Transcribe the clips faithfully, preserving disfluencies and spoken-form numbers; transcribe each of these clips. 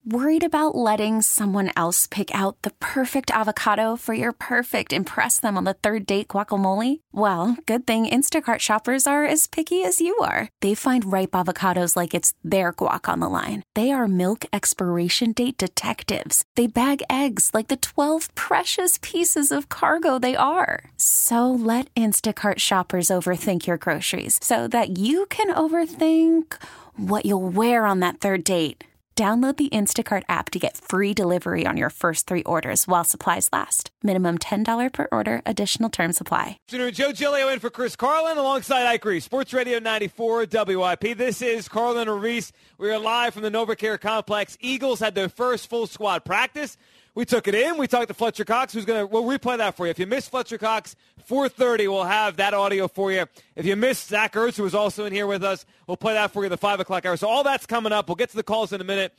Worried about letting someone else pick out the perfect avocado for your perfect impress them on the third date guacamole? Well, good thing Instacart shoppers are as picky as you are. They find ripe avocados like it's their guac on the line. They are milk expiration date detectives. They bag eggs like the twelve precious pieces of cargo they are. So let Instacart shoppers overthink your groceries so that you can overthink what you'll wear on that third date. Download the Instacart app to get free delivery on your first three orders while supplies last. Minimum ten dollars per order. Additional terms apply. Afternoon, Joe Giglio in for Chris Carlin alongside Ike Reese. Sports Radio ninety-four W I P. This is Carlin and Reese. We are live from the NovaCare Complex. Eagles had their first full squad practice. We took it in. We talked to Fletcher Cox, who's going to – we'll replay that for you. If you missed Fletcher Cox, four thirty, we'll have that audio for you. If you missed Zach Ertz, who was also in here with us, we'll play that for you at the five o'clock hour. So all that's coming up. We'll get to the calls in a minute.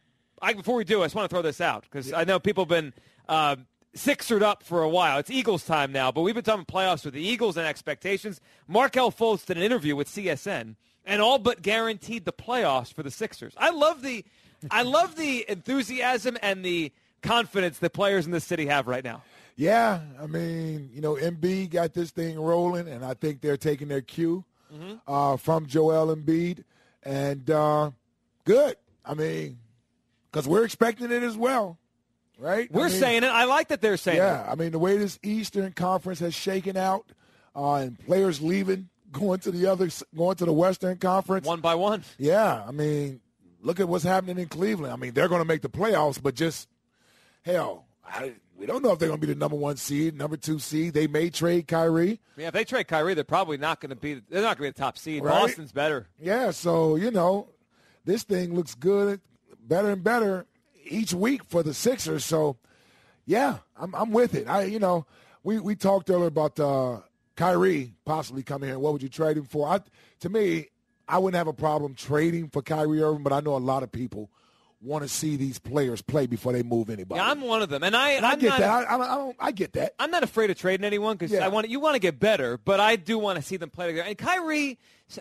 I, before we do, I just want to throw this out because I know people have been uh, Sixered up for a while. It's Eagles time now, but we've been talking playoffs with the Eagles and expectations. Markelle Fultz did an interview with C S N and all but guaranteed the playoffs for the Sixers. I love the – I love the enthusiasm and the – confidence that players in this city have right now. Yeah, I mean, you know, Embiid got this thing rolling, and I think they're taking their cue mm-hmm. uh, from Joel Embiid. And uh, good. I mean, because we're expecting it as well, right? We're I mean, saying it. I like that they're saying yeah, it. Yeah, I mean, the way this Eastern Conference has shaken out uh, and players leaving, going to the other, going to the Western Conference. One by one. Yeah, I mean, look at what's happening in Cleveland. I mean, they're going to make the playoffs, but just – hell, I, we don't know if they're going to be the number one seed, number two seed. They may trade Kyrie. Yeah, if they trade Kyrie, they're probably not going to be. They're not going to be the top seed. Right? Boston's better. Yeah, so you know, this thing looks good, better and better each week for the Sixers. So, yeah, I'm I'm with it. I you know, we we talked earlier about uh, Kyrie possibly coming here. What would you trade him for? I, to me, I wouldn't have a problem trading for Kyrie Irving, but I know a lot of people want to see these players play before they move anybody. Yeah, I'm one of them, and I. And I I'm get not, that. I, I, I don't. I get that. I'm not afraid of trading anyone because yeah. I want you want to get better, but I do want to see them play together. And Kyrie,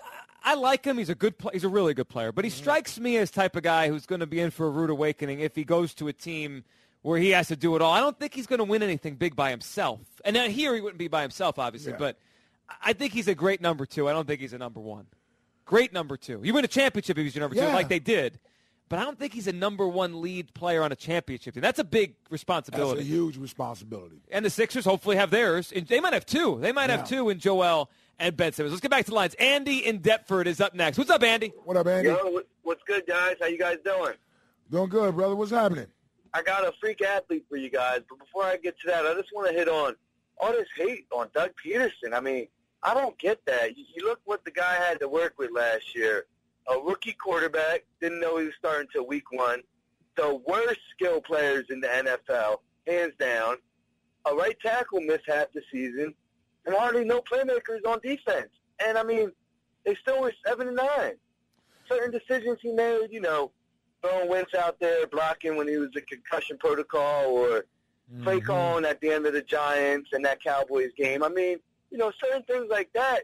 I like him. He's a good. He's a really good player, but he strikes me as type of guy who's going to be in for a rude awakening if he goes to a team where he has to do it all. I don't think he's going to win anything big by himself, and now here he wouldn't be by himself, obviously. Yeah. But I think he's a great number two. I don't think he's a number one. Great number two. You win a championship if he's your number yeah. two, like they did. But I don't think he's a number one lead player on a championship team. That's a big responsibility. That's a huge responsibility. And the Sixers hopefully have theirs. And they might have two. They might yeah. have two in Joel and Ben Simmons. Let's get back to the lines. Andy in Deptford is up next. What's up, Andy? What up, Andy? Yo, what's good, guys? How you guys doing? Doing good, brother. What's happening? I got a freak athlete for you guys. But before I get to that, I just want to hit on all this hate on Doug Peterson. I mean, I don't get that. You, you look what the guy had to work with last year. A rookie quarterback, didn't know he was starting until week one. The worst skill players in the N F L, hands down. A right tackle missed half the season, and hardly no playmakers on defense. And, I mean, they still were seven and nine. Certain decisions he made, you know, throwing Wentz out there, blocking when he was in concussion protocol, or mm-hmm. play calling at the end of the Giants and that Cowboys game. I mean, you know, certain things like that,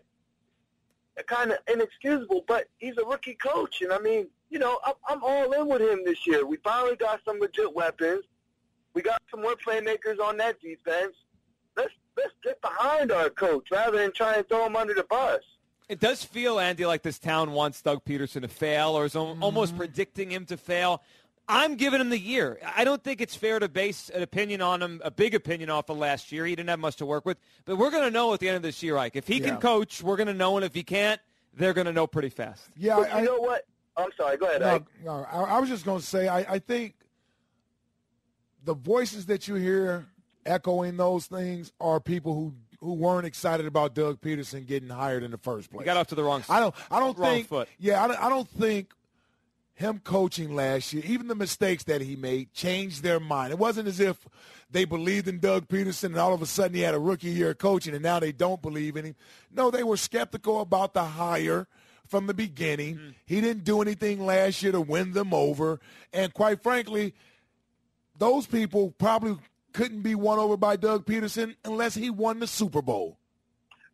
kind of inexcusable, but he's a rookie coach. And, I mean, you know, I'm, I'm all in with him this year. We finally got some legit weapons. We got some more playmakers on that defense. Let's let's get behind our coach rather than try and throw him under the bus. It does feel, Andy, like this town wants Doug Peterson to fail or is mm-hmm. almost predicting him to fail. I'm giving him the year. I don't think it's fair to base an opinion on him, a big opinion off of last year. He didn't have much to work with. But we're going to know at the end of this year, Ike. If he yeah. can coach, we're going to know. And if he can't, they're going to know pretty fast. Yeah, but I, you know what? I'm sorry. Go ahead, no, Ike. No, I, I was just going to say, I, I think the voices that you hear echoing those things are people who, who weren't excited about Doug Peterson getting hired in the first place. He got off to the wrong. I don't. I don't wrong think. Foot. Yeah, I don't, I don't think him coaching last year, even the mistakes that he made, changed their mind. It wasn't as if they believed in Doug Peterson and all of a sudden he had a rookie year coaching and now they don't believe in him. No, they were skeptical about the hire from the beginning. Mm-hmm. He didn't do anything last year to win them over. And quite frankly, those people probably couldn't be won over by Doug Peterson unless he won the Super Bowl.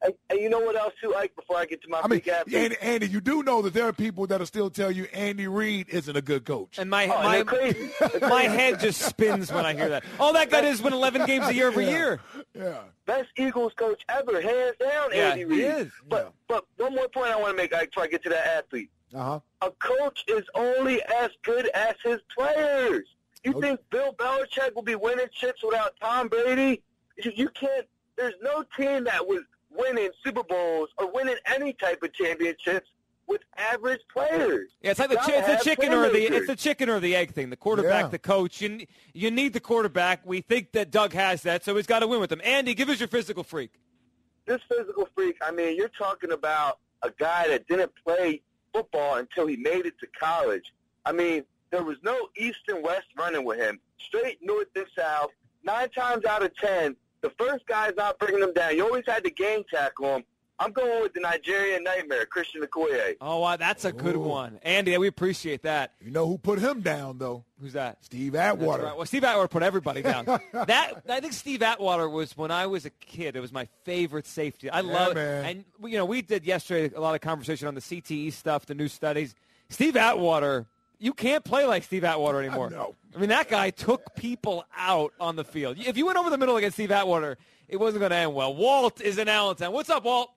And, and you know what else, too, Ike, before I get to my I mean, freak athlete? Andy, Andy, you do know that there are people that'll still tell you Andy Reid isn't a good coach. And my Oh, my they're crazy. my head just spins when I hear that. Oh, that guy does win eleven games a year every Yeah. year. Yeah. Best Eagles coach ever, hands down, Yeah, Andy he Reid. is. But, Yeah. but one more point I want to make, Ike, before I get to that athlete. Uh-huh. A coach is only as good as his players. You Okay. think Bill Belichick will be winning chips without Tom Brady? You, you can't. There's no team that was winning Super Bowls or winning any type of championships with average players. Yeah, it's like the, You chi- gotta it's the have chicken or the playmakers. it's the chicken or the egg thing. The quarterback, Yeah. the coach. You you need the quarterback. We think that Doug has that, so he's got to win with them. Andy, give us your physical freak. This physical freak, I mean, you're talking about a guy that didn't play football until he made it to college. I mean, there was no east and west running with him. Straight north and south. Nine times out of ten, the first guy's not bringing him down. You always had to game tackle him. I'm going with the Nigerian Nightmare, Christian Okoye. Oh, wow, that's a good Ooh. one, Andy. We appreciate that. You know who put him down, though? Who's that? Steve That's Atwater. right. Well, Steve Atwater put everybody down. that I think Steve Atwater was when I was a kid. It was my favorite safety. I love it. man. And you know, we did yesterday a lot of conversation on the C T E stuff, the new studies. Steve Atwater, you can't play like Steve Atwater anymore. know. I mean, that guy took people out on the field. If you went over the middle against Steve Atwater, it wasn't going to end well. Walt is in Allentown. What's up, Walt?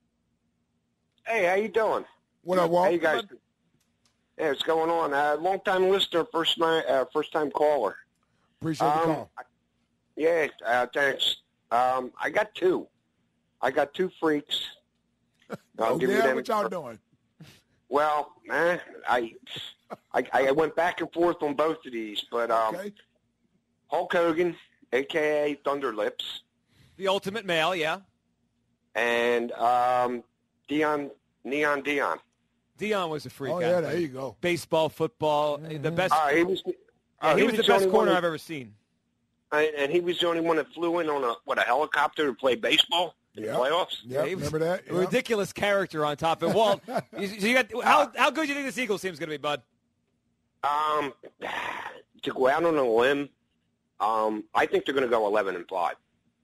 Hey, how you doing? What up, Walt? How you guys? Hey, what's going on? Uh, long time listener, first my uh, first time caller. Appreciate the Um, call. Yeah, uh, thanks. Um, I got two. I got two freaks. I'll Oh, give you yeah? them What y'all fir- doing? Well, man, I, I I went back and forth on both of these, but um, Okay. Hulk Hogan, a k a. Thunder Lips, The ultimate male, yeah. and um, Dion Neon Dion. Dion was a freak. Oh, yeah, athlete. there you go. Baseball, football, the best. Uh, he was. yeah, uh, he was the only best one corner that- I've ever seen. And and he was the only one that flew in on a what a helicopter to play baseball in Yep. the playoffs. Yeah, he was remember that? A Yeah. ridiculous character on top of it. Walt, you, so you got, how, how good do you think this Eagles team's going to be, bud? Um, to go out on a limb, um, I think they're going to go eleven and five.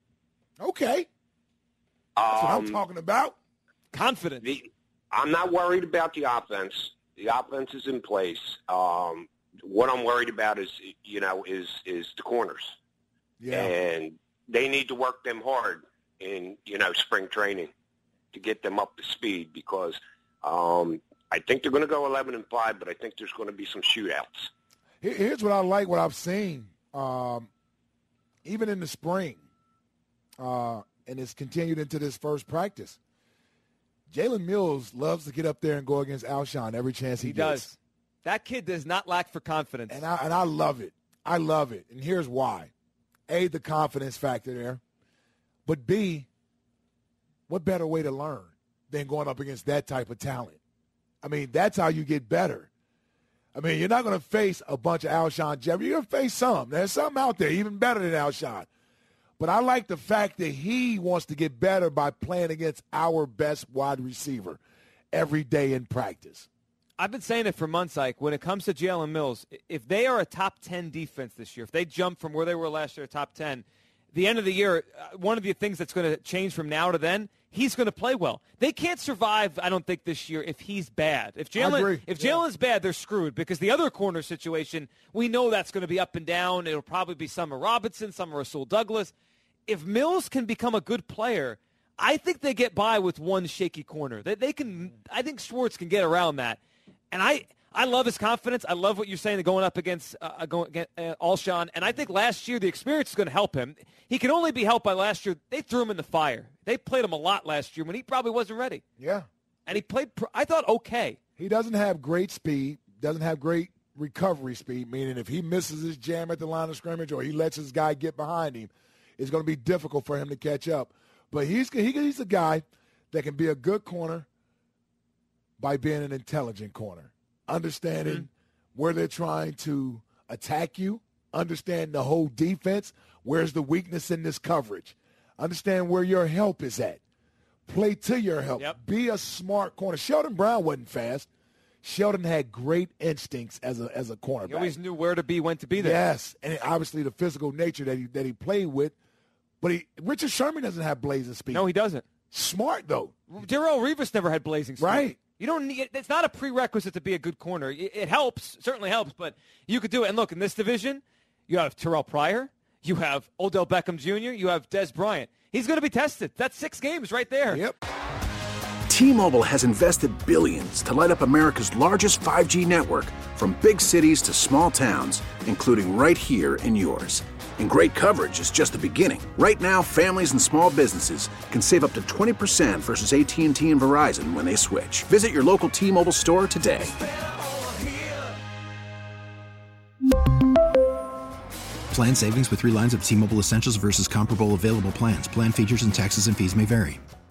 Okay. That's what I'm Um, talking about. Confident. the, I'm not worried about the offense. The offense is in place. Um, what I'm worried about is, you know, is is the corners, Yeah. and they need to work them hard in, you know, spring training to get them up to speed because um, I think they're going to go eleven and five, but I think there's going to be some shootouts. Here- Here's what I like, what I've seen, um, even in the spring, uh, and it's continued into this first practice. Jalen Mills loves to get up there and go against Alshon every chance he, He gets. does. That kid does not lack for confidence. And I, and I love it. I love it. And here's why. A, the confidence factor there. But B, what better way to learn than going up against that type of talent? I mean, that's how you get better. I mean, you're not going to face a bunch of Alshon Jeffrey. You're going to face some. There's some out there even better than Alshon. But I like the fact that he wants to get better by playing against our best wide receiver every day in practice. I've been saying it for months, Ike. When it comes to Jalen Mills, if they are a top ten defense this year, if they jump from where they were last year to top ten, the end of the year, uh, one of the things that's going to change from now to then, he's going to play well. They can't survive, I don't think, this year if he's bad. If I Jalen, agree. if Yeah. Jalen's bad, they're screwed because the other corner situation, we know that's going to be up and down. It'll probably be Summer Robinson, Summer Rasul Douglas. If Mills can become a good player, I think they get by with one shaky corner. They, they can. I think Schwartz can get around that. And I, I love his confidence. I love what you're saying, going up against uh, going against uh, Alshon. And I think last year the experience is going to help him. He can only be helped by last year. They threw him in the fire. They played him a lot last year when he probably wasn't ready. Yeah. And he played, pr- I thought, okay. He doesn't have great speed, doesn't have great recovery speed, meaning if he misses his jam at the line of scrimmage or he lets his guy get behind him, it's going to be difficult for him to catch up. But he's he, he's a guy that can be a good corner by being an intelligent corner, understanding mm-hmm. where they're trying to attack you, understand the whole defense, where's the weakness in this coverage, understand where your help is at, play to your help, yep. be a smart corner. Sheldon Brown wasn't fast. Sheldon had great instincts as a as a cornerback. He always knew where to be, when to be there. Yes, and obviously the physical nature that he that he played with. But he, Richard Sherman doesn't have blazing speed. No, he doesn't. Smart, though. Darrelle Revis never had blazing speed. Right. You don't need, it's not a prerequisite to be a good corner. It, it helps, certainly helps, but you could do it. And look, in this division, you have Terrell Pryor, you have Odell Beckham Junior, you have Des Bryant. He's going to be tested. That's six games right there. Yep. T-Mobile has invested billions to light up America's largest five G network, from big cities to small towns, including right here in yours. And great coverage is just the beginning. Right now, families and small businesses can save up to twenty percent versus A T and T and Verizon when they switch. Visit your local T-Mobile store today. Plan savings with three lines of T-Mobile Essentials versus comparable available plans. Plan features and taxes and fees may vary.